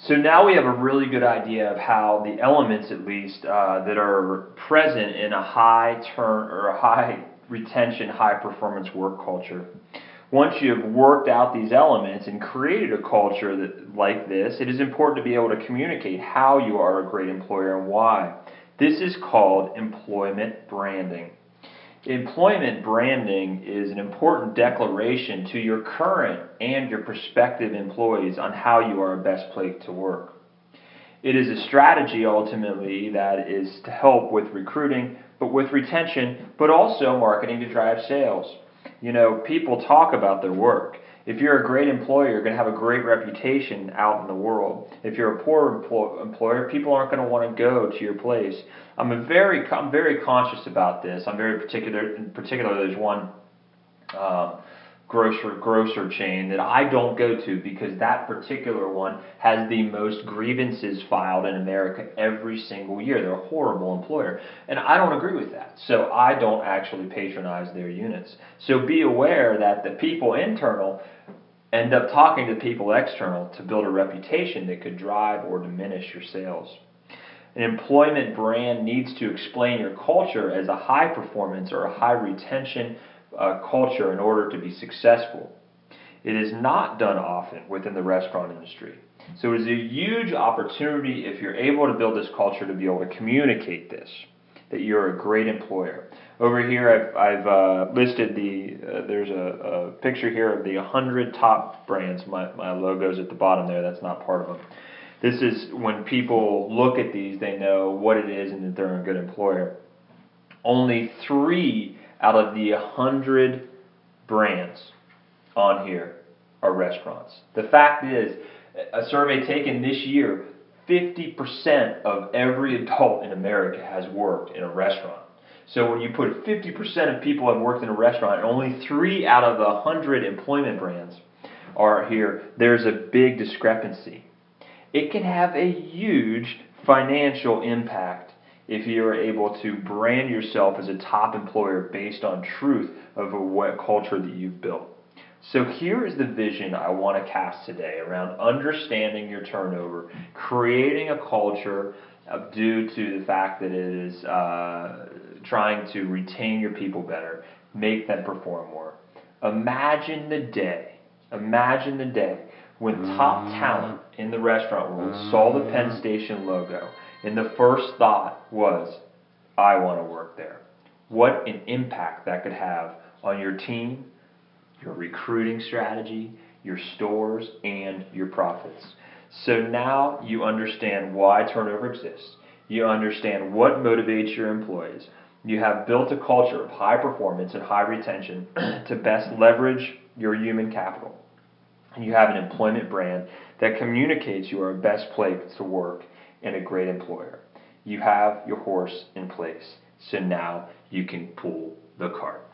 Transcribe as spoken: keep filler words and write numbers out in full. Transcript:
So now we have a really good idea of how the elements, at least, uh, that are present in a high turn or a high retention, high performance work culture. Once you've worked out these elements and created a culture that, like this, it is important to be able to communicate how you are a great employer and why. This is called employment branding. Employment branding is an important declaration to your current and your prospective employees on how you are a best place to work. It is a strategy ultimately that is to help with recruiting, but with retention, but also marketing to drive sales. You know, people talk about their work. If you're a great employer, you're going to have a great reputation out in the world. If you're a poor empl- employer, people aren't going to want to go to your place. I'm a very, I'm very conscious about this. I'm very particular. In particular, there's one uh, grocer grocer chain that I don't go to because that particular one has the most grievances filed in America every single year. They're a horrible employer, and I don't agree with that. So I don't actually patronize their units. So be aware that the people internal end up talking to people external to build a reputation that could drive or diminish your sales. An employment brand needs to explain your culture as a high performance or a high retention uh, culture in order to be successful. It is not done often within the restaurant industry. So it is a huge opportunity if you're able to build this culture to be able to communicate this, that you're a great employer. Over here, I've, I've uh, listed the, uh, there's a, a picture here of the one hundred top brands. My, my logo's at the bottom there. That's not part of them. This is when people look at these, they know what it is and that they're a good employer. Only three out of the one hundred brands on here are restaurants. The fact is, a survey taken this year, fifty percent of every adult in America has worked in a restaurant. So when you put fifty percent of people have worked in a restaurant and only three out of the one hundred employment brands are here, there's a big discrepancy. It can have a huge financial impact if you're able to brand yourself as a top employer based on truth of a what culture that you've built. So here is the vision I want to cast today around understanding your turnover, creating a culture uh, due to the fact that it is uh, trying to retain your people better, make them perform more. Imagine the day, imagine the day when top talent in the restaurant world saw the Penn Station logo and the first thought was, I want to work there. What an impact that could have on your team, your recruiting strategy, your stores, and your profits. So now you understand why turnover exists. You understand what motivates your employees. You have built a culture of high performance and high retention to best leverage your human capital. And you have an employment brand that communicates you are a best place to work and a great employer. You have your horse in place. So now you can pull the cart.